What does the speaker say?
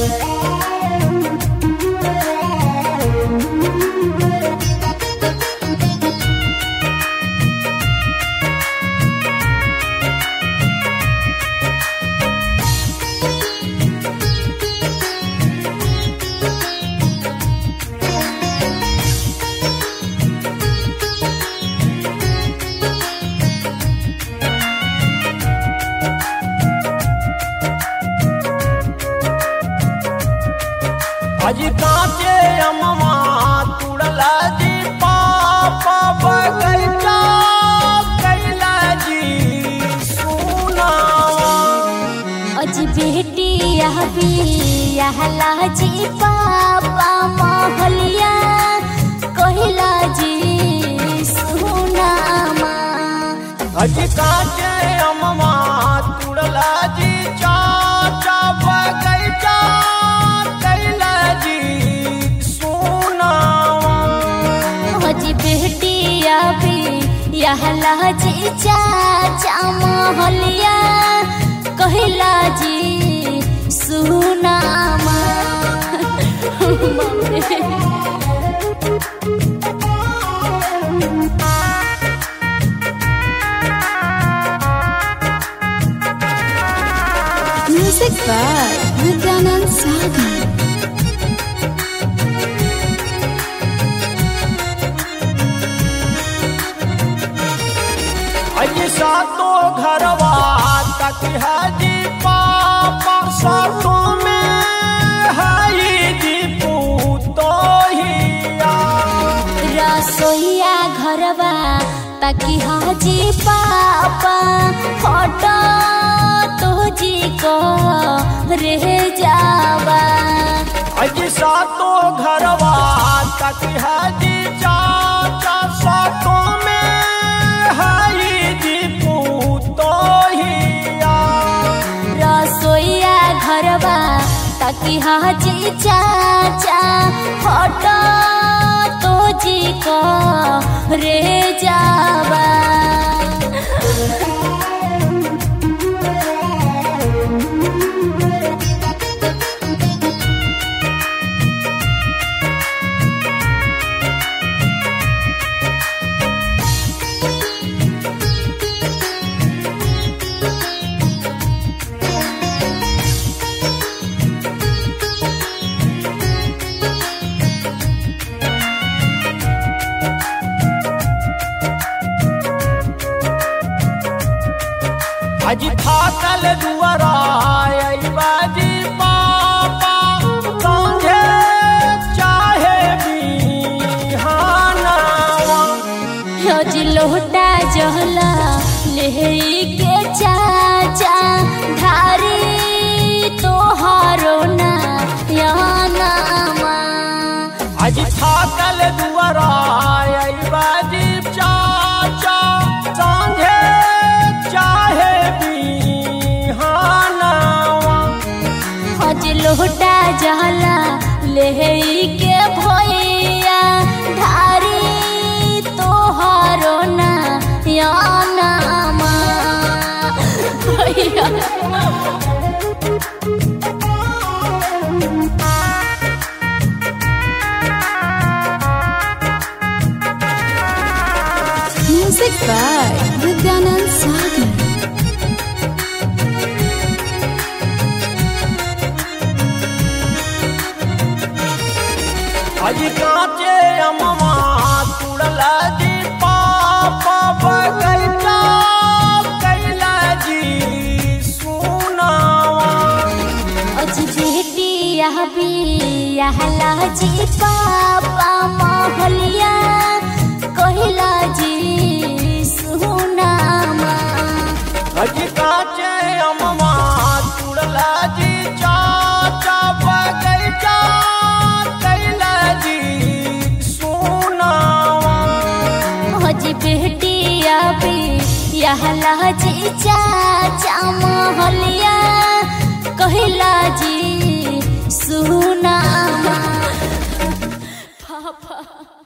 अजी कांचे अम्मा तुड़ला जी पापा बगैचा कैला जी सुना। अजी बेटी यहला जी पापा महलिया कहला जी सुना। अजी कांचे अम्मा तुड़ला जी चाचा बगैचा यहला जी चाचा महलिया कहला जी सुना। Music by Nityanand Sagar. अजी सातो घरवा तक है जी पापा सातों में है जी पूतोहिया। रसोईया घरवा तकी हाजी पापा फोटो तो जी को रह जावा। अजी सातो घरवा तक है जी चाचा सातों में है जी पूतोहिया। रसोईया घरवा तकी हाजी चाचा फोटो तो जी को रह जावा। अजी थाकल दुआरा बाजी पापा समझे चाहे बिहाना। अजी लोटा जहला ले के चाचा धारी तोहारो ना याना। अजी थाकल दुआरा बाजी चाचा समझे चाहे बिहाना। अज लोटा जहला ले के भैया धारी तोहारो ना याना। भैया Music by Nityanand Sagar. अजी कांचे अम्मा तुड़ला जी पापा बगैचा कैला जी सुना। अजी बेटी यहला जी पापा महलिया कहला जी सुना। अजी कांचे अम्मा तुड़ला जी चाचा बगैचा कैला जी सुना। अजी बेटी यहला जी चाचा महलिया कहला जी सुना। पापा